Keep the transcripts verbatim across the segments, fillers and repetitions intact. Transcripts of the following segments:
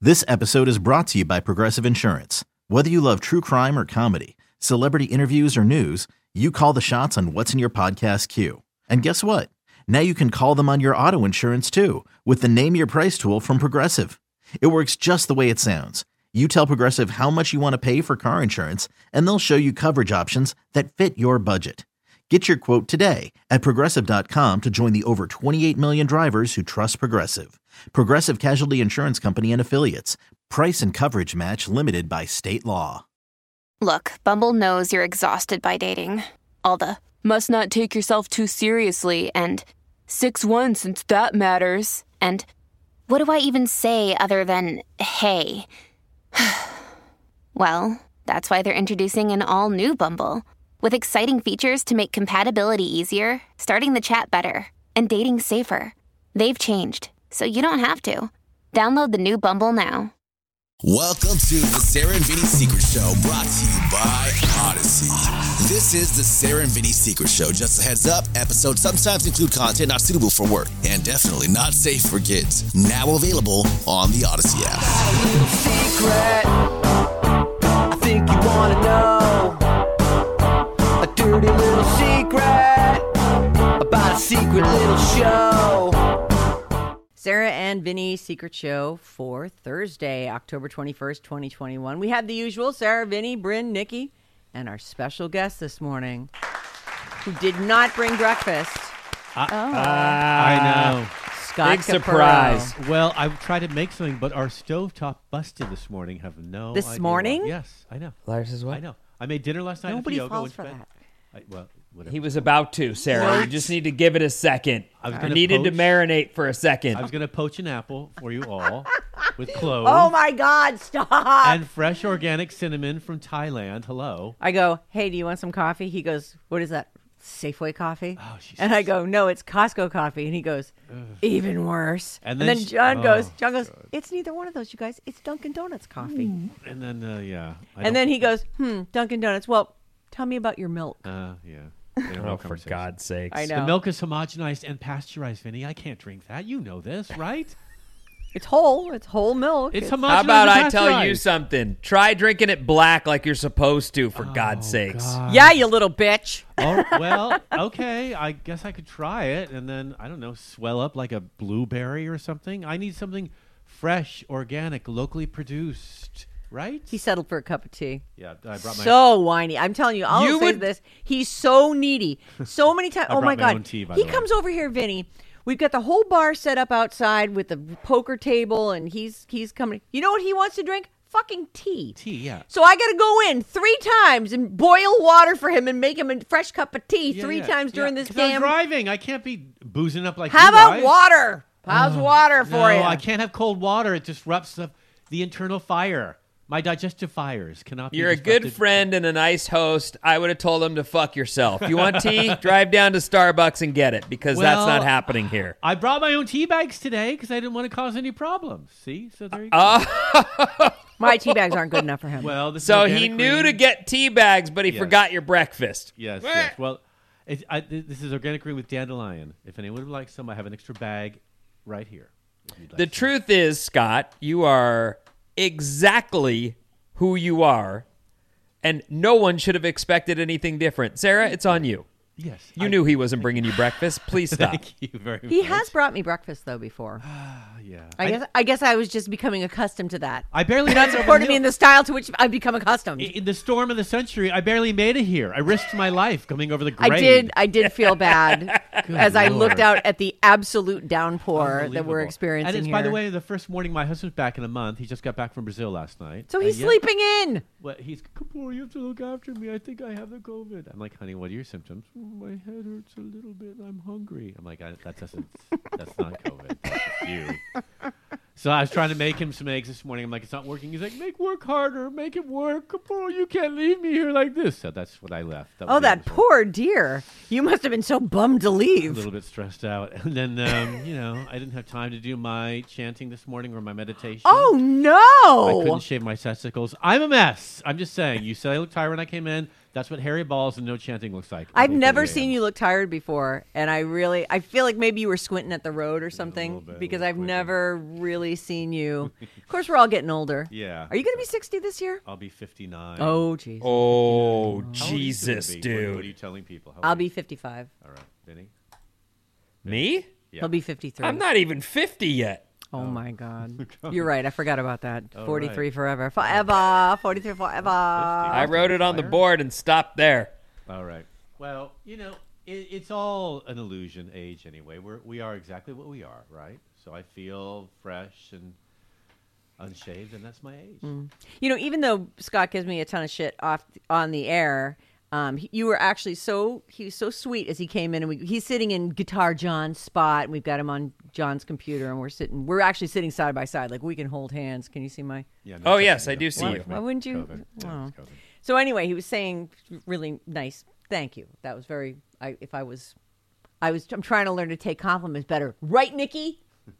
This episode is brought to you by Progressive Insurance. Whether you love true crime or comedy, celebrity interviews or news, you call the shots on what's in your podcast queue. And guess what? Now you can call them on your auto insurance too with the Name Your Price tool from Progressive. It works just the way it sounds. You tell Progressive how much you want to pay for car insurance, and they'll show you coverage options that fit your budget. Get your quote today at Progressive dot com to join the over twenty-eight million drivers who trust Progressive. Progressive Casualty Insurance Company and Affiliates. Price and coverage match limited by state law. Look, Bumble knows you're exhausted by dating. All the, must not take yourself too seriously, and six one since that matters, and what do I even say other than, hey? Well, that's why they're introducing an all-new Bumble. With exciting features to make compatibility easier, starting the chat better, and dating safer. They've changed, so you don't have to. Download the new Bumble now. Welcome to the Sarah and Vinny Secret Show, brought to you by Odyssey. This is the Sarah and Vinny Secret Show. Just a heads up, episodes sometimes include content not suitable for work and definitely not safe for kids. Now available on the Odyssey app. Got a little secret I think you want to know. A dirty little secret about a secret little show. Sarah and Vinny Secret Show for Thursday, October twenty-first, twenty twenty-one. We had the usual Sarah, Vinny, Bryn, Nikki, and our special guest this morning, who did not bring breakfast. Uh, oh. uh, I know. Scott Big Capurro. surprise. Well, I tried to make something, but our stovetop busted this morning. Have no This idea morning? why. Yes, I know. Lars is what? I know. I made dinner last night. Nobody at Fiogo, falls went to for bed. that. I, well, whatever. He was about to, Sarah. What? You just need to give it a second. I was I gonna needed to poach- marinate for a second. I was going to poach an apple for you all with cloves Oh my God, stop. and fresh organic cinnamon from Thailand. Hello. I go, hey, do you want some coffee? He goes, what is that? Safeway coffee? Oh, she's and I go, no, it's Costco coffee. And he goes, even worse. And And then then, she- John goes, oh, John goes, it's neither one of those, you guys. It's Dunkin' Donuts coffee. And then, uh, yeah. I And don't- then he goes, hmm, Dunkin' Donuts. Well, tell me about your milk. Uh, yeah. They don't oh, have for conversations. God's sakes. I know. The milk is homogenized and pasteurized, Vinny. I can't drink that. You know this, right? It's whole. It's whole milk. It's It's- homogenized. How about and I tell you pasteurized. something? Try drinking it black like you're supposed to, for God's sakes. God. Yeah, you little bitch. Oh, well, okay. I guess I could try it and then, I don't know, swell up like a blueberry or something. I need something fresh, organic, locally produced, right? He settled for a cup of tea. Yeah, I brought my... So whiny. I'm telling you, I'll You say would- this. He's so needy. So many times. I Oh my brought my God. own tea, by he the way. comes over here, Vinny. We've got the whole bar set up outside with the poker table, and he's he's coming. You know what he wants to drink? Fucking tea. Tea, yeah. So I got to go in three times and boil water for him and make him a fresh cup of tea Yeah, three yeah, times during yeah, this 'cause I'm damn. driving. I can't be boozing up like How you about guys. water? How's water for No, you? I can't have cold water. It disrupts the, the internal fire. My digestive fires cannot be You're a disrupted. good friend and a nice host. I would have told him to fuck yourself. You want tea? Drive down to Starbucks and get it, because that's Well, not happening here. I brought my own tea bags today because I didn't want to cause any problems. See? So there you go. Uh, My tea bags aren't good enough for him. well, this is so he organic knew green. to get tea bags, but he Yes. forgot your breakfast. Yes, yes. Well, it, I, th- this is organic green with dandelion. If anyone would like some, I have an extra bag right here. if you'd like The some. truth is, Scott, you are exactly who you are, and no one should have expected anything different. Sarah, it's on you. Yes. You I- knew he wasn't bringing you breakfast. Please stop. Thank you very much. he has brought me breakfast though before. Yeah. I guess I guess I was just becoming accustomed to that. I barely You're not made it over supporting the me in hill. the style to which I've become accustomed. In the storm of the century, I barely made it here. I risked my life coming over the grade. I did. I did feel bad as I Lord. looked out at the absolute downpour that we're Unbelievable. experiencing And it's, here. by the way, the first morning my husband's back in a month. He just got back from Brazil last night. so And he's yet- sleeping in. Well, he's, Kapoor, you have to look after me. I think I have the COVID. I'm like, honey, what are your symptoms? "Mm, my head hurts a little bit. I'm hungry. I'm like, I, that doesn't, that's not COVID. That's just you. So I was trying to make him some eggs this morning. I'm like, it's not working. He's like, make work harder. Make it work. Kapoor, you can't leave me here like this. So that's what I left. That was Oh, the that episode. poor dear. You must have been so bummed to A leave. little bit stressed out. And then, um, you know, I didn't have time to do my chanting this morning or my meditation. Oh, I no. couldn't shave my testicles. I'm a mess. I'm just saying. You said I looked tired when I came in. That's what hairy balls and no chanting looks like. I've at never eight a m. seen you look tired before, and I really, I feel like maybe you were squinting at the road or something bit, a because little I've squinting. never really seen you. Of course, we're all getting older. Yeah. Are you going to be sixty this year? I'll be fifty-nine. Oh, jeez. Oh, How old are you Jesus, gonna be? What, dude. what are you telling people? How I'll old are be you? fifty-five. All right, Vinny. Me? Yeah. He'll be fifty-three. I'm not even fifty yet. Oh, my God. You're right. I forgot about that. Oh, forty-three right. forever. Forever. forty-three forever. I wrote it on the board and stopped there. All right. Well, you know, it, it's all an illusion. Age, anyway. We're we are exactly what we are, right? So I feel fresh and unshaved, and that's my age. You know, even though Scott gives me a ton of shit off on the air, um, he- you were actually so he was so sweet as he came in, and we, he's sitting in Guitar John's spot, and we've got him on John's computer, and we're sitting, we're actually sitting side by side, like we can hold hands. Can you see my? Yeah. Oh, touching yes, me, I though. do see Why- you. Why wouldn't you? COVID. Yeah, Oh. it's COVID. So anyway, he was saying really nice. Thank you. That was very. I if I was, I was. I'm trying to learn to take compliments better, right, Nikki?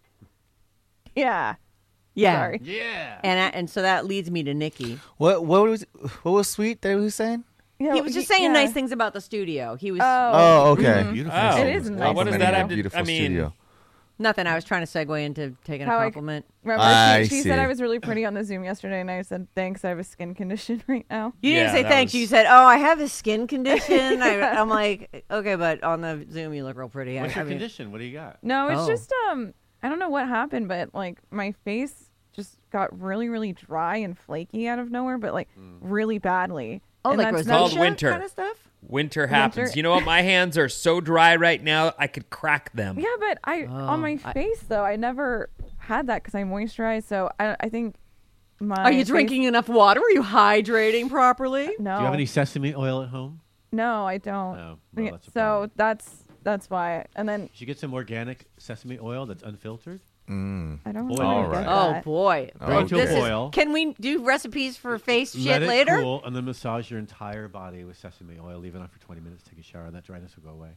Yeah. Yeah. Sorry. Yeah. And I, and so that leads me to Nikki. What what was what was sweet that he was saying? Yeah, He was just saying yeah. nice things about the studio. He was Oh. Oh, okay. Beautiful. Oh, It is nice. What does Complimenting that your have to? beautiful I mean, studio. nothing. I was trying to segue into taking How a I- compliment. Remember, I she, she see. said I was really pretty on the Zoom yesterday, and I said, thanks, I have a skin condition right now. You didn't Yeah, say that thanks. was- You said, "Oh, I have a skin condition." I, I'm like, okay, but on the Zoom, you look real pretty. What's I, your I mean, condition? What do you got? No, it's Oh. just, um, I don't know what happened, but, like, my face just got really, really dry and flaky out of nowhere, but, like, really badly. oh, And like that's rosacea not- Called winter. kind of stuff. winter happens. Winter- You know what? My hands are so dry right now, I could crack them. Yeah, but I on my I- face, though, I never had that because I moisturize, so I, I think my Are you face- drinking enough water? Are you hydrating properly? No. Do you have any sesame oil at home? No, I don't. Oh, well, Yeah, that's a so problem. that's that's why. And then You should get some organic sesame oil that's unfiltered. Mm. I don't Boil know how it. to get Oh that. boy! Bring it to a This is- boil. can we do recipes for face Let shit it later? cool, and then massage your entire body with sesame oil. Leave it on for twenty minutes. Take a shower. That dryness will go away.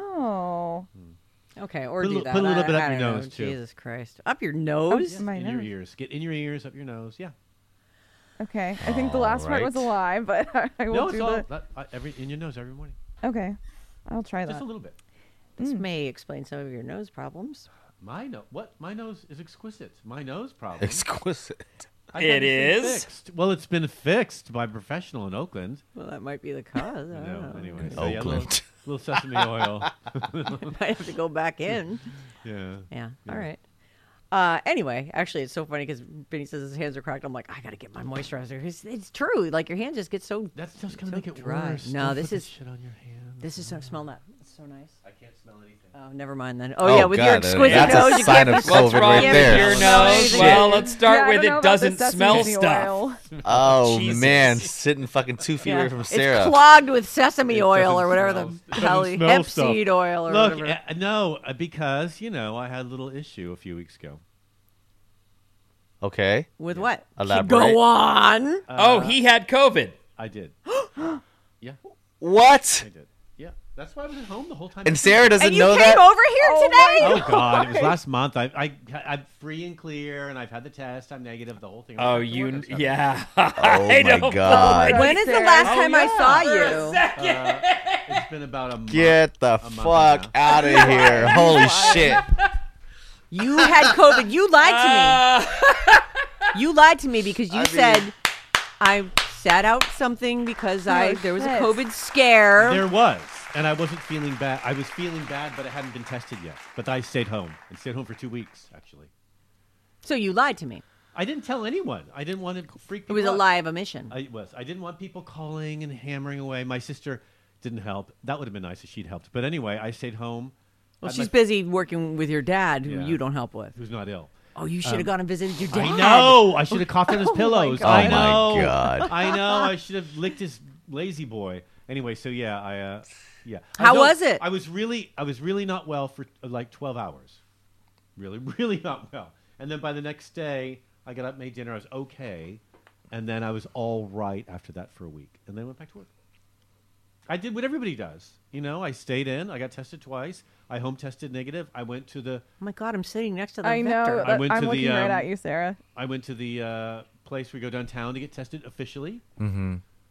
Oh, Okay, or Put a do little- that. put a little I- bit up I your don't know. nose, too. Jesus Christ, up your nose. Oh, my in your nose. ears. Get in your ears, up your nose. Yeah. Okay. I think the last part was a lie, but I will No, do it's all the. that, uh, every in your nose every morning. Okay, I'll try Just that. a little bit. This may explain some of your nose problems. My nose. What? My nose is exquisite. My nose problem. Exquisite. I've It had this thing is? fixed. Well, it's been fixed by a professional in Oakland. Well, that might be the cause. I don't No, know. anyway. So, yeah, little, Oakland. little sesame oil. Might have to go back in. Yeah. Yeah. All right. Uh, anyway, actually, it's so funny because Benny says his hands are cracked. I'm like, I gotta get my moisturizer. It's, it's true. Like your hands just get so. That's just gonna So make it dry. worse. No, Don't this put the is- shit on your hands. This is so smell that. It's so nice. I can't smell anything. Oh, never mind then. Oh, Oh, yeah, with your God, uh, exquisite that's a nose, you sign can't of be- COVID What's wrong right with there. your Shit. nose? Shit. Well, let's start Yeah, I with don't know it about doesn't the smell sesame stuff. oil. Oh Jesus. man, sitting fucking two feet Yeah. away from It's Sarah. clogged with sesame It oil doesn't or whatever smell- the it hell, doesn't smell hemp stuff. seed oil or Look, whatever. uh, no, uh, because you know I had a little issue a few weeks ago. Okay. With what? Elaborate. Go on. Oh, he had COVID. I did. yeah, What? I did. Yeah, that's why I was at home the whole time. And Sarah doesn't And you know came that. over here Oh today? Oh God! It was last month. I, I, I'm free and clear, and I've had the test. I'm negative. The whole thing. Oh, I went to you, work and stuff. yeah. Oh I my don't- God. When is the Sarah. last Oh, time I yeah. saw For a you? second. Uh, it's been about a month. Get the a month and a fuck half. out of here! Holy shit! You had COVID. You lied to me. Uh, You lied to me because you I mean- said I sat out something because I Oh, there was a shit. COVID scare. There was, and I wasn't feeling bad. I was feeling bad, but I hadn't been tested yet. But I stayed home and stayed home for two weeks actually. So you lied to me. I didn't tell anyone. I didn't want to freak It people was a out. lie of omission. I was. I didn't want people calling and hammering away. My sister didn't help. That would have been nice if she'd helped. But anyway, I stayed home. Well, had she's my- busy working with your dad, who Yeah. you don't help with. Who's not ill. Oh, you should have gone and visited your dad. I know. I should have coughed on his Oh, my pillows. God. I Oh, my know. God. I know. I should have licked his lazy boy. Anyway, so yeah, I uh, yeah. I How don't- was it? I was really, I was really not well for uh, like twelve hours. Really, really not well. And then by the next day, I got up, made dinner. I was okay, and then I was all right after that for a week, and then went back to work. I did what everybody does. You know, I stayed in. I got tested twice. I home tested negative. I went to the Oh my God, I'm sitting next to the I know. vector. I that- went I'm to the, looking right um, at you, Sarah. I went to the uh, place where we go downtown to get tested officially. Mm-hmm.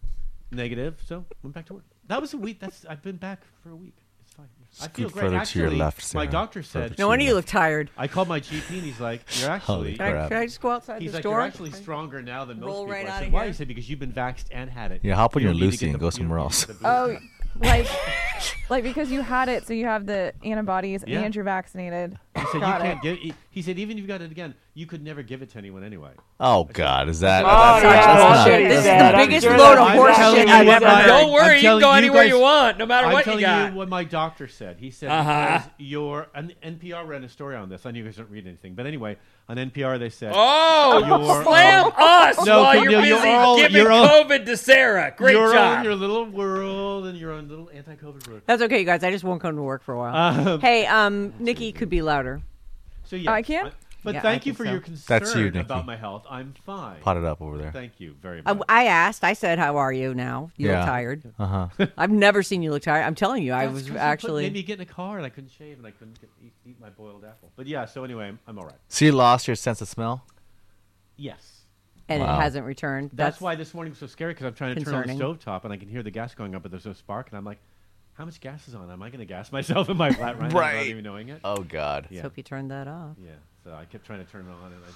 negative, so went back to work. That was a week. That's I've been back for a week. It's fine. I feel Scoot great. further to Actually, your left, my Sarah. doctor Further said. to No wonder your you left. look tired. I called my G P and he's like, "You're actually." Can I, crap. can I just go outside He's the like, store? "You're actually stronger now than most Roll people." right I outta said, "Why?" here. He said, "Because you've been vaxxed and had it." Yeah, hop on You your don't need to Lucy get and the- go you don't somewhere need else. the booster. Oh, like, like because you had it, so you have the antibodies Yeah. and you're vaccinated. He said, "You Got can't it. give." He, he said, "Even if you got it again, you could never give it to anyone anyway." Oh God, is that? Oh, that's, yeah, that's bullshit. not- This is that's the not biggest good. load of I'm horse telling shit you I've what ever my- heard. Don't worry, I'm you can telling go you anywhere guys- you want, no matter I'm what you telling got. you what my doctor said. He said Uh-huh. because your and N P R ran a story on this. I know you guys don't read anything, but anyway, on N P R they said, Oh, Your, slam um, us no, while no, you're you're busy all- giving you're all- COVID to Sarah. Great "You're job. on your little world and your own little anti-COVID world." That's okay, you guys. I just won't come to work for a while. Um, hey, um, Nikki could be louder. So yeah, I can? But Yeah, thank I you think for so. your concern That's you, Nikki. about my health. I'm fine. Pot it up over there. Thank you very I, much. I asked. I said, "How are you now? You Yeah. look tired." Uh huh. I've never seen you look tired. I'm telling you, I That's was 'cause you put- actually. made me get in a car and I couldn't shave and I couldn't get, eat, eat my boiled apple. But yeah, so anyway, I'm, I'm all right. So you lost your sense of smell? Yes. and Wow. it hasn't returned. That's, That's, why this morning was so scary because I'm trying to concerning. turn on the stovetop and I can hear the gas going up, but there's no spark. And I'm like, how much gas is on? Am I going to gas myself in my flat right now without Right. even knowing it? Oh God. Let's Yeah. hope you turned that off. Yeah. So I kept trying to turn it on, and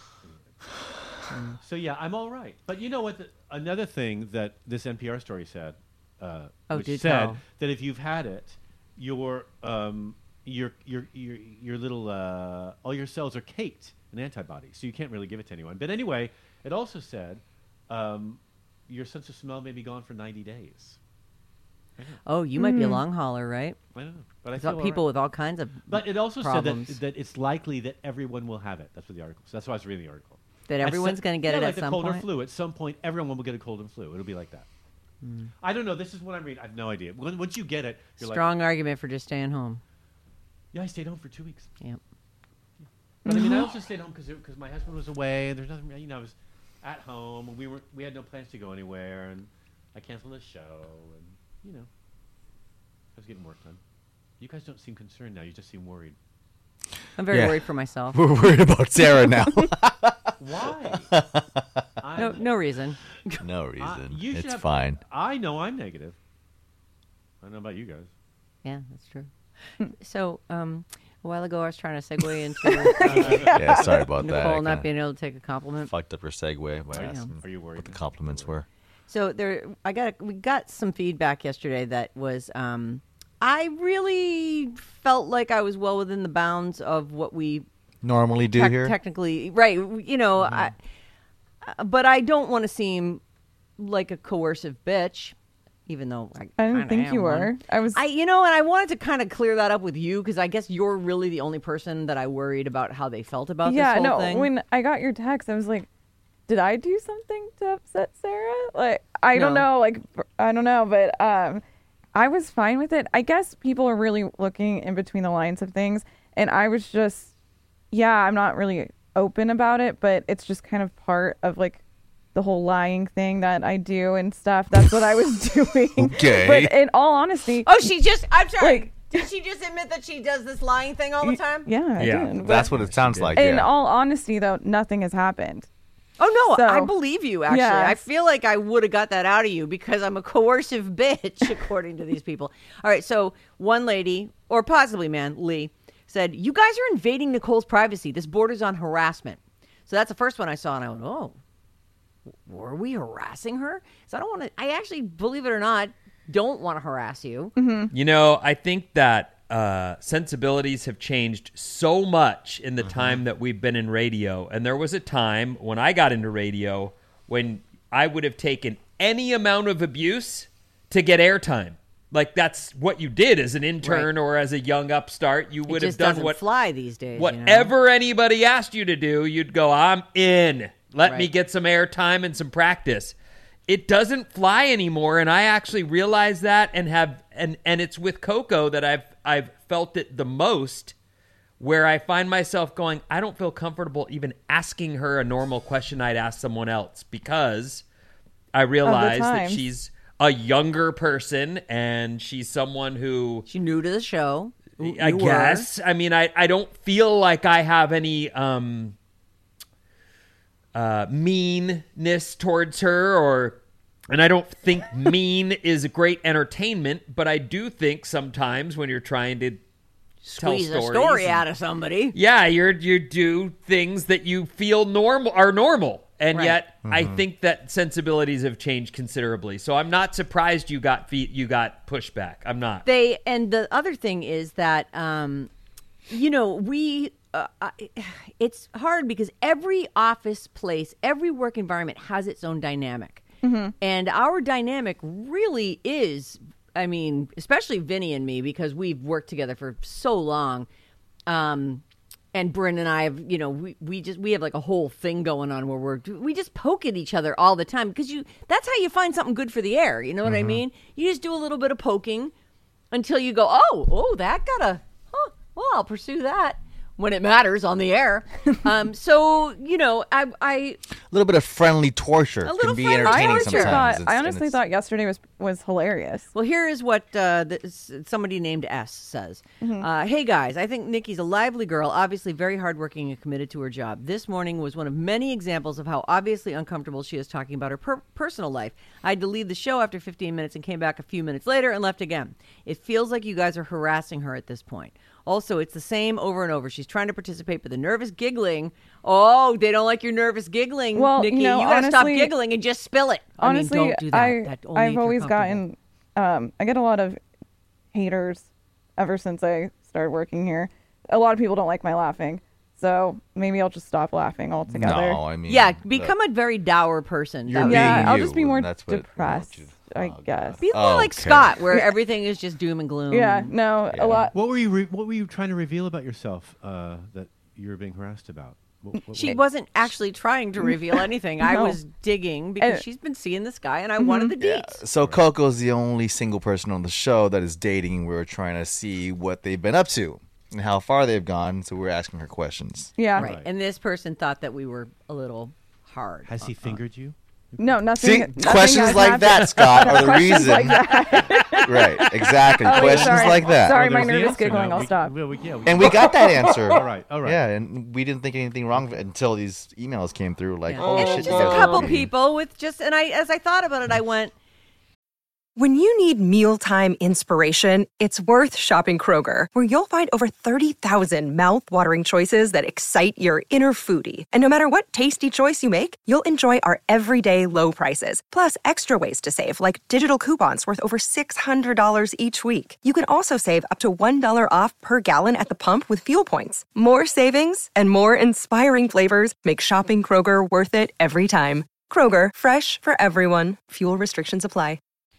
I. So yeah, I'm all right. But you know what? The, another thing that this N P R story said, uh, Oh, which do said tell. that if you've had it, your um, your your your your little uh, all your cells are caked in antibodies, so you can't really give it to anyone. But anyway, it also said um, your sense of smell may be gone for ninety days. Oh, you might be a long hauler, right? I don't know, but I There's feel all- all people right. with all kinds of But it also problems. said that, that it's likely that everyone will have it. That's what the article. So that's why I was reading the article. that I everyone's said- going to get yeah, it like at the some cold or point. flu. At some point, everyone will get a cold and flu. It'll be like that. I don't know. This is what I'm reading. I have no idea. When, once you get it, you're Strong like, argument for just staying home. yeah, I stayed home for two weeks. Yep. But I mean, I also stayed home because because my husband was away and there's nothing. You know, I was at home and we were we had no plans to go anywhere and I canceled the show and you know, I was getting work done. You guys don't seem concerned now. You just seem worried. I'm very Yeah. worried for myself. We're worried about Sarah now. Why? No, I'm- no reason. no I- reason. you should It's have- fine. I know I'm negative. I don't know about you guys. Yeah, that's true. so, um, a while ago, I was trying to segue into uh, Yeah, sorry about that. I Nicole not kinda being able to take a compliment. fucked up her segue by Are you- asking are you worried what the now? compliments were. So there, I got we got some feedback yesterday that was, um, I really felt like I was well within the bounds of what we Normally do tec- here. technically, right? You know, I, uh, but I don't want to seem like a coercive bitch, even though I, I didn't kinda think am you one. were. I was. I, you know, and I wanted to kind of clear that up with you because I guess you're really the only person that I worried about how they felt about yeah, this whole no. thing. When I got your text, I was like, "Did I do something to upset Sarah?" Like, I don't No. know. Like, I don't know, but um, I was fine with it. I guess people are really looking in between the lines of things, and I was just, yeah, I'm not really open about it, but it's just kind of part of like the whole lying thing that I do and stuff. That's what I was doing. Okay. But in all honesty, oh, she just, I'm sorry. Like- Did she just admit that she does this lying thing all the time? yeah, I Yeah, did. But That's what it sounds like. in Yeah. all honesty, though, nothing has happened. Oh, no, So- I believe you, actually. Yeah. I feel like I would have got that out of you because I'm a coercive bitch, according to these people. All right, so one lady, or possibly man, Lee, said, you guys are invading Nicole's privacy. This borders on harassment. So that's the first one I saw, and I went, oh, were we harassing her? So I don't want to, I actually, believe it or not, don't want to harass you. You know, I think that uh, sensibilities have changed so much in the time that we've been in radio. And there was a time when I got into radio when I would have taken any amount of abuse to get airtime. Like that's what you did as an intern Right. or as a young upstart. You It would have just done doesn't what fly these days. you know? whatever anybody asked you to do. You'd go, I'm in. Let me Right. get some airtime and some practice. It doesn't fly anymore, and I actually realize that, and have and and it's with Coco that I've I've felt it the most, where I find myself going, I don't feel comfortable even asking her a normal question I'd ask someone else because I realize that times. she's a younger person and she's someone who She's new to the show. You I were. guess. I mean, I, I don't feel like I have any um, uh, meanness towards her or And I don't think mean is great entertainment, but I do think sometimes when you're trying to Squeeze tell a stories story and- out of somebody. yeah, you're you do things that you feel normal are normal, and Right. yet I think that sensibilities have changed considerably. So I'm not surprised you got feet you got pushback. I'm not. They and the other thing is that um, you know we. Uh, I- it's hard because every office place, every work environment has its own dynamic. And our dynamic really is, I mean, especially Vinny and me, because we've worked together for so long. Um, and Bryn and I have, you know, we, we just, we have like a whole thing going on where we're, we just poke at each other all the time because you, that's how you find something good for the air. You know what I mean? You just do a little bit of poking until you go, oh, oh, that got a, huh, well, I'll pursue that when it matters on the air. Um, so, you know, I, I, A little bit of friendly torture A little can be friendly I entertaining honestly torture. sometimes. thought It's- I and honestly it's- thought yesterday was was hilarious. Well, here is what uh, this, somebody named S says. Mm-hmm. Uh, hey, guys, I think Nikki's a lively girl, obviously very hardworking and committed to her job. This morning was one of many examples of how obviously uncomfortable she is talking about her per- personal life. I had to leave the show after fifteen minutes and came back a few minutes later and left again. It feels like you guys are harassing her at this point. Also, it's the same over and over. She's trying to participate, but the nervous giggling. Oh, they don't like your nervous giggling, Well, Nikki. you know, gotta stop honestly- giggling and just spill it. Honestly, I mean, don't do that. I, that only if I've you're always comfortable. gotten, um, I get a lot of haters ever since I started working here. A lot of people don't like my laughing, so maybe I'll just stop laughing altogether. No, I mean, Yeah, the- become a very dour person. You're That would- yeah, being I'll you, just be more and that's what- depressed, what you- I oh, guess. God. Be more like Okay. Scott, where everything is just doom and gloom. Yeah, no, Yeah. a lot. What were you re- What were you trying to reveal about yourself uh, that you were being harassed about? What, what, She what- wasn't actually trying to reveal anything. I No. was digging because And- she's been seeing this guy, and I wanted the Yeah. deets. So Coco's the only single person on the show that is dating. We're trying to see what they've been up to and how far they've gone. So we're asking her questions. Yeah, Right. And this person thought that we were a little hard. Has he fingered you? no, nothing. See, nothing questions has like happened. that, Scott, are the Questions reason. like that. Right, exactly. Oh, wait, questions sorry. like that. Sorry, Well, my there's the nervous answer giggling. now. I'll We- stop. well, we- yeah, we- And we got that answer. all right, all right. Yeah, and we didn't think anything wrong of it until these emails came through. Like, Yeah. oh and shit, it's you just a guys are couple okay. people with just, and I, as I thought about it, I went, When you need mealtime inspiration, it's worth shopping Kroger, where you'll find over thirty thousand mouth-watering choices that excite your inner foodie. And no matter what tasty choice you make, you'll enjoy our everyday low prices, plus extra ways to save, like digital coupons worth over six hundred dollars each week. You can also save up to one dollar off per gallon at the pump with fuel points. More savings and more inspiring flavors make shopping Kroger worth it every time. Kroger, fresh for everyone. Fuel restrictions apply.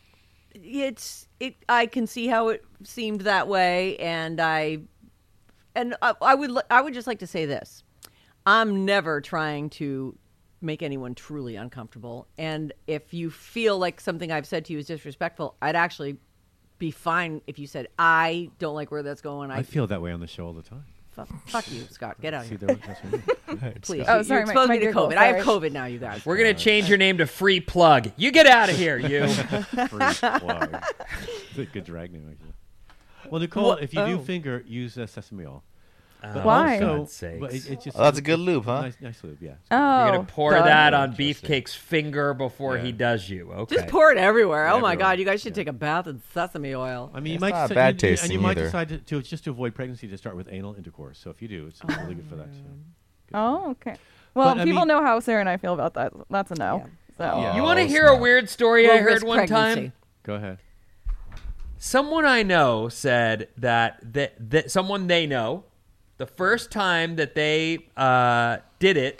it's it I can see how it seemed that way, and I and I, I would li- I would just like to say this. I'm never trying to make anyone truly uncomfortable, and if you feel like something I've said to you is disrespectful, I'd actually be fine if you said, I don't like where that's going. I, I feel that way on the show all the time. fuck, fuck you, Scott. Get out of See, here. there, that's what I mean. Please. Oh, You- sorry, you my- exposed my me to giggle, COVID. I have sorry. COVID now, you guys. We're gonna change your name to Free Plug. You get out of here, you. Free plug. It's a good drag name, actually. Well, Nicole, What? if you do Oh. finger, use uh, sesame oil. But Why? Also, God's sakes. but it, it just, Oh, that's a good lube, huh? Nice, nice lube, yeah. Oh, You're gonna pour duh. that on Interesting. Beefcake's finger before he Yeah. does you. Okay. Just pour it everywhere. Oh my Everywhere. God, you guys should Yeah. take a bath in sesame oil. I mean, you It's might not deci- bad you- you- tasting and you might either. decide to, to just to avoid pregnancy to start with anal intercourse. So if you do, it's, it's really good for that too. Good for Oh, okay. Well, But, I people mean- know how Sarah and I feel about that. That's a no. Yeah. So Yeah. You want to Oh, hear a snap. weird story I Low heard risk one pregnancy. time? Go ahead. Someone I know said that, that that someone they know, the first time that they uh, did it,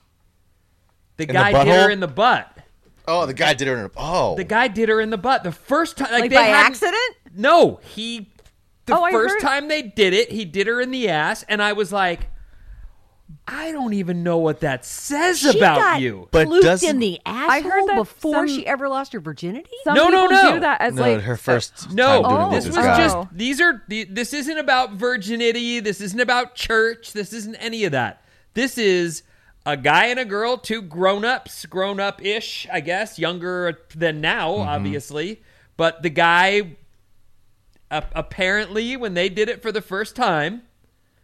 the In the guy did her butthole? in the butt. Oh, the guy did her. In a, oh, The guy did her in the butt. The first time, like, Like they by hadn't- accident? No, he. The Oh, I first heard- time they did it, he did her in the ass, and I was like, I don't even know what that says She about got you. But fluked doesn't- in the asshole I heard that before some- she ever lost her virginity? some No, no, people no. do that as no, like her first No, time doing Oh, it this with was this guy. just Oh. these are the, this isn't about virginity, this isn't about church, this isn't any of that. This is a guy and a girl, two grown-ups, grown-up-ish, I guess, younger than now, Mm-hmm. obviously. But the guy uh, apparently when they did it for the first time,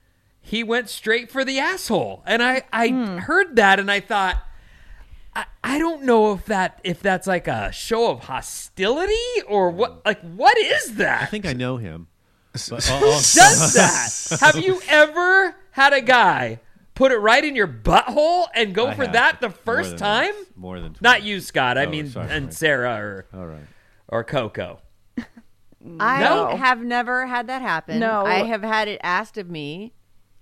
he went straight for the asshole. And I I Hmm. heard that and I thought I, I I don't know if that if that's like a show of hostility or what. Like, what is that? I think I know him. But Who does that? Have you ever had a guy put it right in your butthole and go I for have. that the More first than time? once. More than twice. Not you, Scott. I Oh, mean, sorry, and right. Sarah or All right. or Coco. I No. have never had that happen. No. I have had it asked of me.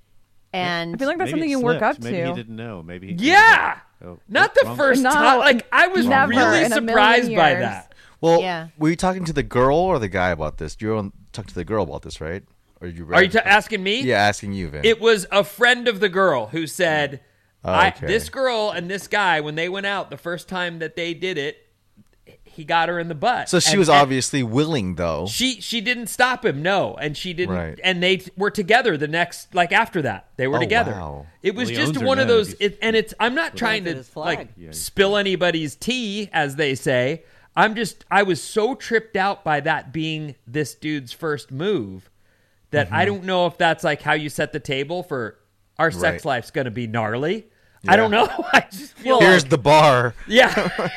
And I feel like that's Maybe something it you work slipped. up Maybe to. he didn't know. Maybe he Yeah. Oh, Not oh, the wrong- first No, time. Like, I was never really in a million surprised by years. that. Well, Yeah. were you talking to the girl or the guy about this? You were talking to the girl about this, right? Or you? Are you t- asking me? Yeah, asking you, Vin. It was a friend of the girl who said, Oh, I, okay. this girl and this guy, when they went out the first time that they did it, he got her in the butt. so she And- was and obviously willing, though. She she didn't stop him, no, and she didn't. Right. And they t- were together the next, like after that, they were Oh, together. wow. It was Well, he just owns her one of now. those. He's- It, and it's. I'm not trying at to his flag. like Yeah, he's- spill anybody's tea, as they say. I'm just. I was so tripped out by that being this dude's first move that Mm-hmm. I don't know if that's like how you set the table for our sex Right. life's going to be gnarly. I don't know. I just feel Here's like, the bar. yeah.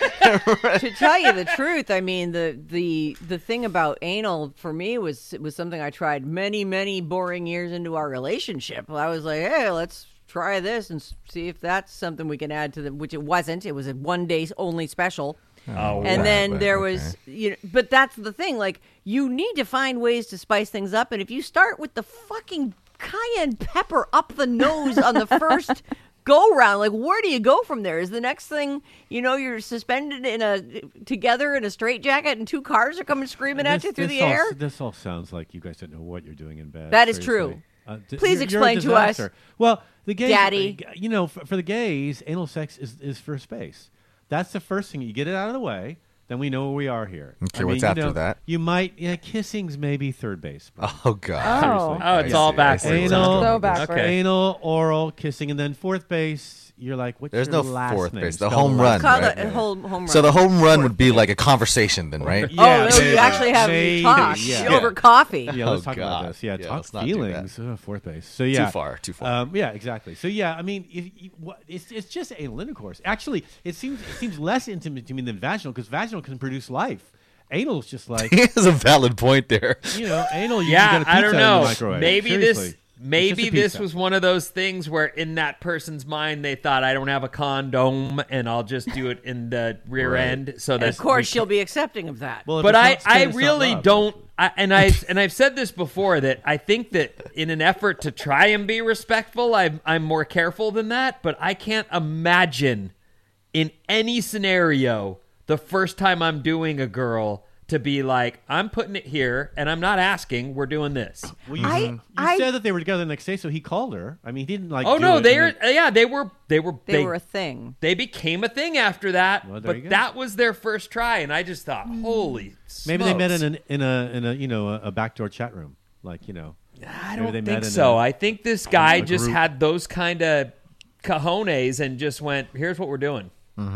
to tell you the truth, I mean the the the thing about anal for me was was something I tried many many boring years into our relationship. I was like, hey, let's try this and s- see if that's something we can add to the. Which it wasn't. It was a one day only special. Oh, And wow. then But- there okay. was, you know, but that's the thing. Like, you need to find ways to spice things up. And if you start with the fucking cayenne pepper up the nose on the first go round, like, where do you go from there? Is the next thing, you know, you're suspended in a together in a straitjacket and two cars are coming screaming at This- you through this the all, air? This all sounds like you guys don't know what you're doing in bed. That is seriously. true. Uh, d- Please you're- you're a explain to us. disaster. Well, the gays, Daddy. you know, for, for the gays, anal sex is, is for space. That's the first thing. You get it out of the way, then we know where we are here. Okay, I mean, what's you after know, that? You might, yeah, kissing's maybe third base. Oh God. Oh. Oh, it's I all see, I see backwards. where it's Anal, going So with this. backwards. Okay. Anal, oral, kissing, and then fourth base. You're like, what's There's your no last fourth name? base. The Spell home last run, Call right? it a home, home run. So the home run would be like a conversation, then, right? Yeah, oh, no, you maybe. actually have Maybe, talk yeah. over coffee. Yeah, let's Oh, talk God. about this. Yeah, Yeah, talk let's not do that. feelings. Uh, fourth base. So yeah, Too far. Too far. Um, yeah, exactly. So yeah, I mean, if, you, what, it's it's just anal intercourse. Actually, it seems it seems less intimate to me than vaginal because vaginal can produce life. Anal is just like He has a valid point there. you know, anal. You Yeah, can get a I pizza don't in know. the microwave. Maybe Seriously. this It's maybe just a this pizza. was one of those things where in that person's mind they thought I don't have a condom and I'll just do it in the rear Right. end so that And of course, she'll be accepting of that. Well, if but it's I, not I said, it's not really love. don't I, and I and I've said this before that I think that in an effort to try and be respectful I'm I'm more careful than that, but I can't imagine in any scenario the first time I'm doing a girl to be like, I'm putting it here and I'm not asking, we're doing this. Well, you, I- you I- said that they were together the next day, so he called her. I mean, he didn't like. Oh do no, it they and are then- yeah, they were they were they, were a thing. they became a thing after that, Well, there you but go. that was their first try, and I just thought, holy Maybe they met smokes. in an, in a in a you know a, a backdoor chat room, like you know. I maybe don't they met think in so. a- I think this guy a just group. had those kind of cojones and just went, here's what we're doing.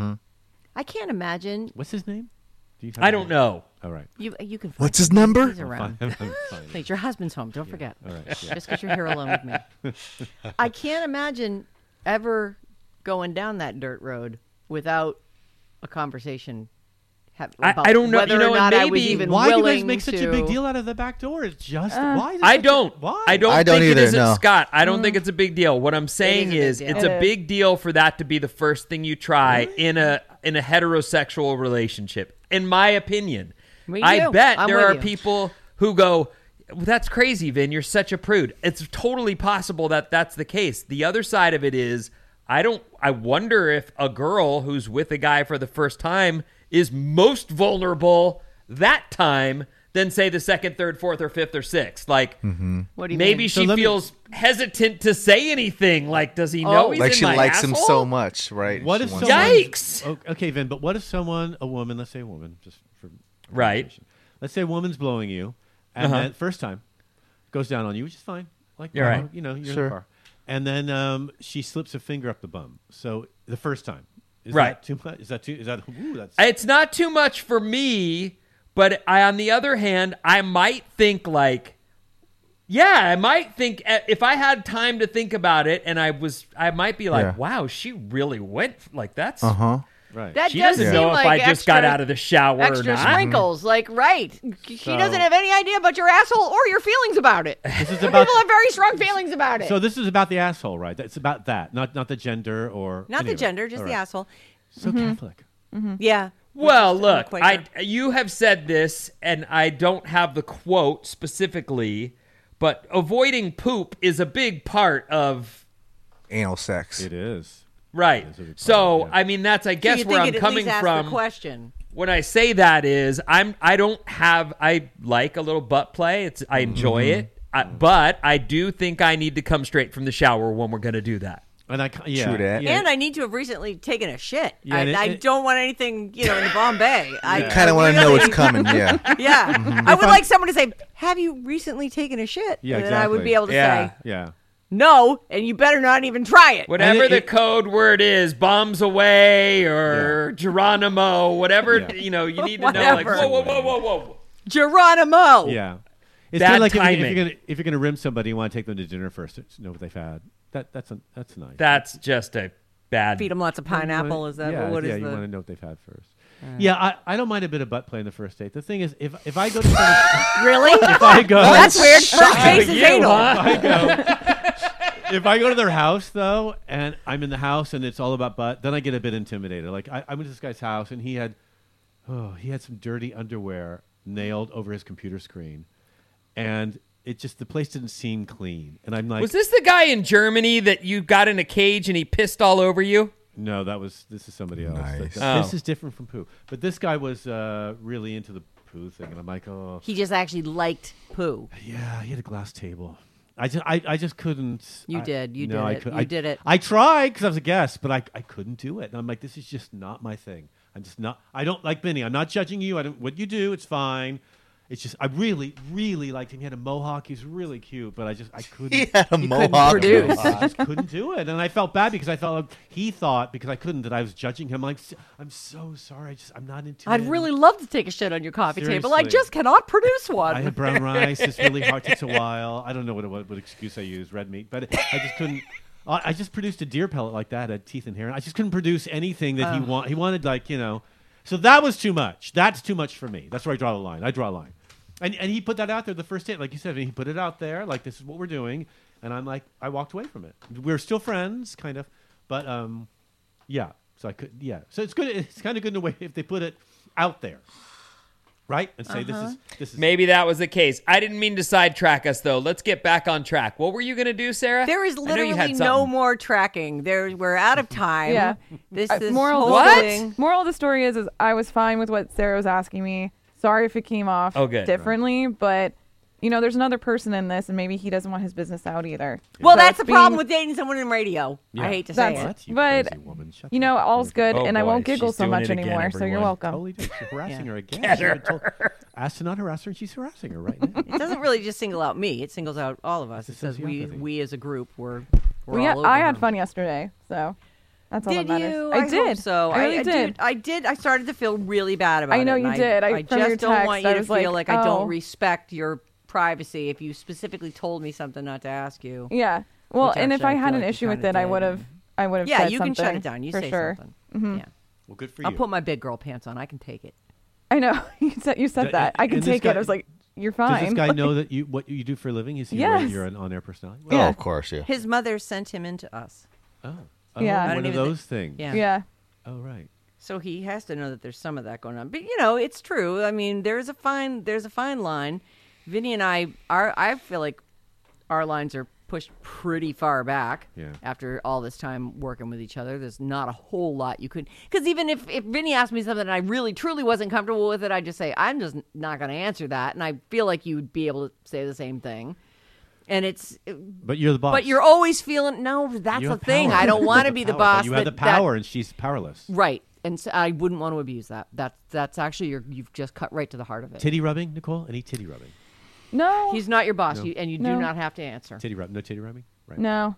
I can't imagine. What's his name? Do you have I his don't name? know. All right. You you can. Find What's his him. number? He's around. Fine. I'm fine. Please, your husband's home. Don't forget. All right. Yeah. Just because you're here alone with me. I can't imagine ever going down that dirt road without a conversation. ha- I- about I don't know- whether you know, or and not I was maybe- even Why do you willing guys make such a to- big deal out of the back door? It's just why? Is it I such a- don't. why? I don't I don't think either, it is, no. Scott. I don't think it's a big deal. What I'm saying Mm. is a big is, deal. it's It a is. big deal for that to be the first thing you try in a in a heterosexual relationship. In my opinion, Me I too. bet I'm there with are you. people who go, well, "That's crazy, Vin. You're such a prude." It's totally possible that that's the case. The other side of it is, I don't. I wonder if a girl who's with a guy for the first time is most vulnerable that time than say the second, third, fourth, or fifth, or sixth. Like What do you maybe mean? she So let me- feels hesitant to say anything. Like, does he know Oh. he's Like in she my likes him asshole? so much, right? What She if wants- someone? Yikes. O- Okay, Vin. But what if someone, a woman, let's say a woman, just for Right. conversation. Let's say a woman's blowing you, and Uh-huh. then first time goes down on you, which is fine. Like You're you right. know, you know, you're in Sure. the car, and then um, she slips a finger up the bum. So the first time, is Right. that too much? Is that too? Is that? Ooh, that's. It's not too much for me, but I, on the other hand, I might think like, yeah, I might think uh, if I had time to think about it, and I was, I might be like, Yeah. wow, she really went like that's. Uh-huh. Right. That She does doesn't seem know like if I just got extra- out of the shower or Extra not. sprinkles, like right. She So- doesn't have any idea about your asshole or your feelings about it. This is Some about people have very strong feelings about it. So this is about the asshole, right? It's about that, not not the gender or Not any the of it. gender, just All the right. asshole. So Catholic. Yeah. Well, Just a look, Quaker. I you have said this, and I don't have the quote specifically, but avoiding poop is a big part of Anal sex. It is. right. It is a big part So, of it, yeah. I mean, that's I So guess you where think I'm it at coming least asks from. the question. When I say that is, I'm I don't have I like a little butt play. It's I enjoy Mm-hmm. it, I, but I do think I need to come straight from the shower when we're going to do that. And I ca- yeah, True that. yeah. And I need to have recently taken a shit. Yeah, I, and it- I it- don't want anything, you know, in the Bombay. I Yeah. Kind of want to know what's coming. Yeah. Yeah. I would like someone to say, "Have you recently taken a shit?" Yeah, and then I would exactly. be able to Yeah. say, yeah. "No," and you better not even try it. Whatever it- the it- code word is, bombs away or Geronimo, whatever, Yeah. you know, you need to know like, Whatever. whoa, whoa, whoa, whoa, whoa. Geronimo. Yeah. It's Bad kind of like if, you- if timing. you're gonna if you're gonna rim somebody, you want to take them to dinner first to know what they've had. That that's a, that's nice. That's just a bad. Feed them lots of You wanna- pineapple. Is that yeah, what is yeah? the? You want to know what they've had first. yeah, I, I don't mind a bit of butt play in the first date. The thing is, if if I go to someone's- Really? if I go That's weird. First base is You, anal. huh? I go. If I go to their house though, and I'm in the house and it's all about butt, then I get a bit intimidated. Like I, I went to this guy's house and he had, oh, he had some dirty underwear nailed over his computer screen, and it just the place didn't seem clean. And I'm like, Was this the guy in Germany that you got in a cage and he pissed all over you? no, that was this is somebody else. Nice. That- Oh. This is different from poo. But this guy was uh, really into the poo thing, and I'm like, oh, He just actually liked poo. yeah, he had a glass table. I just, I, I just couldn't. You I- did. You no, did I it. could- You I, did it. I tried because I was a guest, but I, I couldn't do it. And I'm like, this is just not my thing. I'm just not. I don't like Benny. I'm not judging you. I don't. What you do, it's fine. It's just I really, really liked him. He had a mohawk. He was really cute, but I just I couldn't. He had a You couldn't mohawk. produce. I just couldn't do it, and I felt bad because I felt like he thought because I couldn't that I was judging him. Like I'm so sorry. I just I'm not into. I'd it. really love to take a shit on your coffee table. I Seriously. just cannot produce one. I had brown rice. It's really hard. Takes a while. I don't know what what, what excuse I used. Red meat, but I just couldn't. I I just produced a deer pellet like that. Had teeth and hair. I just couldn't produce anything that he want. He wanted like you know. So that was too much. That's too much for me. That's where I draw the line. I draw a line. And and he put that out there the first date, like you said. He put it out there, like this is what we're doing. And I'm like, I walked away from it. We're still friends, kind of, but um, yeah. So I could, yeah. So it's good. It's kind of good in a way if they put it out there, right? And say this is this is Maybe that was the case. I didn't mean to sidetrack us, though. Let's get back on track. What were you going to do, Sarah? There is I know you literally had no something. more tracking. There, we're out of time. Yeah. This Uh, is moral of whole the thing. moral of the story is, is I was fine with what Sarah was asking me. Sorry if it came off Oh, good. differently, but you know, there's another person in this, and maybe he doesn't want his business out either. Well, So that's it's the problem being- with dating someone in radio. I Yeah. hate to say That's- it. What? You But, crazy woman. Shut You the know, fuck all's up. good, Oh, and I boy, won't giggle she's so doing much it again, anymore. So you're everyone. welcome. Totally did. She's harassing Yeah. her again. Get She had her. told- asked to not harass her, and she's harassing her right now. It doesn't really just single out me. It singles out all of us. It It's says we, sociopathy. we as a group, we're, we're Well, yeah, all over I had her. fun yesterday, so that's all Did that matters. you? I, hope did. so. I really I, did. I did. I started to feel really bad about it. I know and you did. I- I from your just don't text, want you I to was feel like, like, I oh. don't respect your privacy if you specifically told me something not to ask you. Yeah. Well, Which and if actually I I had feel an like you issue with kinda it, I did. would have. I would have. Yeah, said you can shut something, it down. You for say sure. something. Yeah. Well, good for I'll you. put my big girl pants on. I can take it. I know you said you said D- that. I can and this take guy- it. I was like, you're Does fine. this guy know that you what you do for a living? Is he aware that Yes. you're an on-air personality? Oh, Yeah. of course, yeah. His mother sent him into us. Oh, oh Yeah. I one don't of even thi- those things. Yeah. Yeah. Oh, right. So he has to know that there's some of that going on. But you know, it's true. I mean, there's a fine there's a fine line. Vinny and I are I feel like our lines are pushed pretty far back. Yeah. After all this time working with each other, there's not a whole lot you could. Because even if if Vinny asked me something and I really truly wasn't comfortable with it, I'd just say I'm just not going to answer that, and I feel like you would be able to say the same thing. And it's. But you're the boss. But you're always feeling no. That's You the have thing. power. I don't You want have to be the power, but boss. You have the that- that- power, and she's powerless. Right. And so I wouldn't want to abuse that. That's that's actually your you've just cut right to the heart of it. Titty rubbing, Nicole? Any titty rubbing? No. He's not your boss, No. you, and you No. do not have to answer. Titty rub? No titty rubbing? Right. No.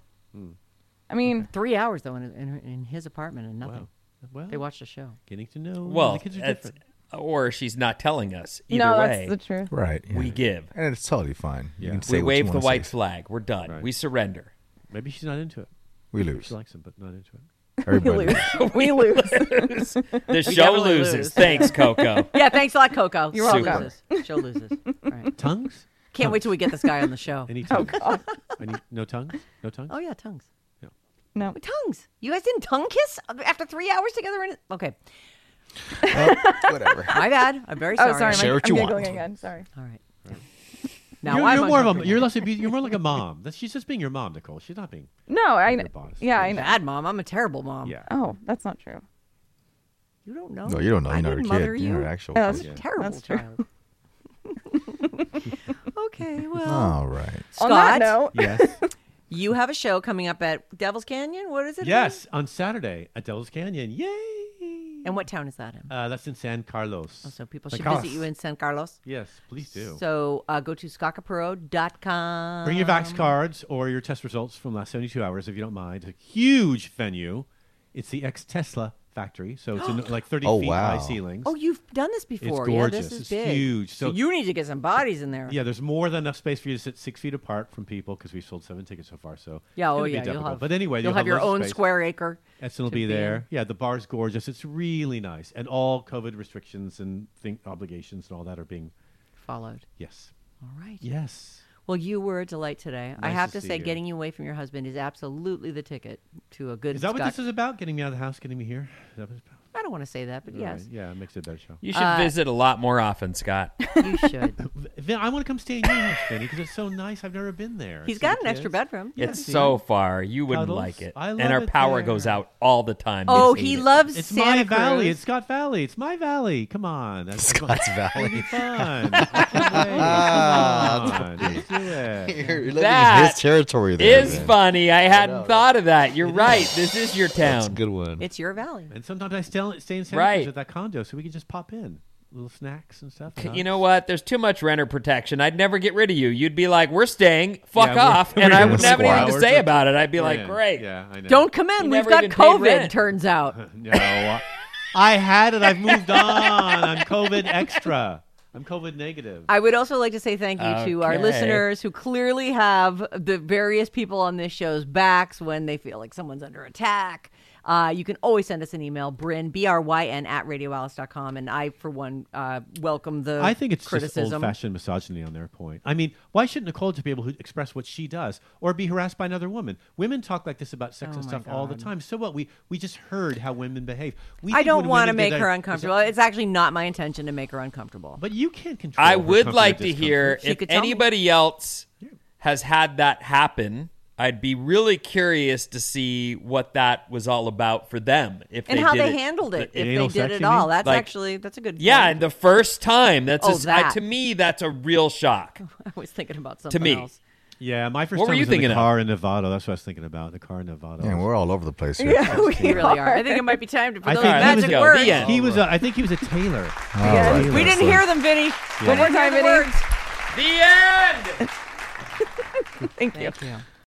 I mean, Three hours though in, in, in his apartment and nothing. Wow. Well, They watched a show. getting to know. Well, the kids are it's- different. or she's not telling us. Either no, way, that's the truth. Right. Yeah. we give. And it's totally fine. You Yeah. can say We what you wave the wanna white say. flag. We're done. Right. We surrender. Maybe she's not into it. We Maybe lose. She likes him, but not into it. Everybody. lose. We lose. The show definitely loses. lose. Thanks, Coco. Yeah, thanks a lot, Coco. You're Show welcome. loses. Show loses. All right. Tongues? Can't wait till we get this guy on the show. Any Oh tongues? God. Any, no tongues? No tongues? Oh yeah, tongues. No. Tongues. You guys didn't tongue kiss after three hours together? In okay. Whatever. My bad. I'm very sorry. Oh, sorry. Share I'm, what I'm you giggling want. again. Sorry. All right. Now you're, I'm you're more of a uncomfortable. you're less a, you're more like a mom. That's, she's just being your mom, Nicole. She's not being No, I. your boss. Yeah, I know. bad mom. I'm a terrible mom. Yeah. Oh, that's not true. You don't know. No, you don't know. I You're not her didn't kid. mother You're you. her actual Oh, kid. that's- Terrible That's true. child. Okay, well, All right. On that Scott, note, Yes. you have a show coming up at Devil's Canyon. What is it? Yes, on Saturday at Devil's Canyon. Yay! again? And what town is that in? Uh, that's in San Carlos. Oh, so people San should Carlos. visit you in San Carlos. Yes, please do. So uh, go to skakapuro dot com. Bring your Vax cards or your test results from the last seventy-two hours, if you don't mind. It's a huge venue. It's the ex-Tesla factory, so it's in, like thirty Oh, feet wow. high ceilings. Oh, you've done this before. It's gorgeous. Yeah, this is It's big. huge. So, So- you need to get some bodies in there. Yeah, there's more than enough space for you to sit six feet apart from people because we've sold seven tickets so far. So Yeah, it's oh gonna be yeah, you'll difficult. have. But anyway, you'll you'll have your lots of own space. square acre. Edson will to be be in. there. Yeah, the bar's gorgeous. It's really nice, and all COVID restrictions and think obligations and all that are being. Followed. Yes. All right. Yes. Well, you were a delight today. I Nice have to to see say, you. getting you away from your husband is absolutely the ticket to a good. Is that what Scott- this is about? Getting me out of the house, getting me here? Is that what it's about? I don't want to say that, but All yes, right. Yeah, it makes it a better show. You should Uh, visit a lot more often, Scott. you should. Vin, I want to come stay in your house, Vinny, because it's so nice. I've never been there. He's See got the an extra kids. bedroom. It's see so it. far. You wouldn't Cuddles. like it. I and love our it power there. goes out all the time. Oh, You'd he hate it. loves It's Santa my Cruz. valley. It's Scott Valley. It's my valley. Come on. That's Scott's It'll be Valley. fun. I can't wait. Come on. Let's do it. You're living That in his territory there. Is man. funny. I hadn't know, thought of that. You're right. This is your That's a town. good one. It's your valley. And sometimes I stay, stay in Santa Right. Cruz at that condo, so we can just pop in. Little snacks and stuff. You know what? There's too much renter protection. I'd never get rid of you. You'd be like, "We're staying. Fuck Yeah, we're- off," we're and I gonna wouldn't have squat. anything to Hours say or- about it. I'd be We're like, in. "Great." Yeah, I know. Don't come You in. We've never got even paid COVID. rent. Turns out. No. I had it. I've moved on. I'm COVID extra. I'm COVID negative. I would also like to say thank you to our Okay. listeners who clearly have the various people on this show's backs when they feel like someone's under attack. Uh, you can always send us an email, Bryn, B R Y N, at radio alice dot com. And I, for one, uh, welcome the I think it's just criticism. old-fashioned misogyny on their point. I mean, why shouldn't Nicole just be able to express what she does or be harassed by another woman? Women talk like this about sex Oh and my stuff all the God. time. So what? We we just heard how women behave. We I think don't when want to women make get her a- uncomfortable. It's actually not my intention to make her uncomfortable. But you can't control. I her would comfort or like to discomfort. hear She if could tell me. anybody else has had that happen. I'd be really curious to see what that was all about for them. If and they how did they it- handled it, the if anal they did sex, it you all. mean? That's Like- actually, that's a good Yeah, point. and the first time. That's Oh, a s- I- that. to me, that's a real shock. I was thinking about something me. else. Yeah, my first What time were you was in thinking the of? car in Nevada. That's what I was thinking about. The car in Nevada. Yeah, we're all over the place here. Yeah, we We really are. I think it might be time to, for I those think he magic was- go. words. The end. He was. A, I think he was a tailor. All right. We didn't hear them, Vinny. One more time, Hear the Vinny. words. The end. Thank you. Thank you.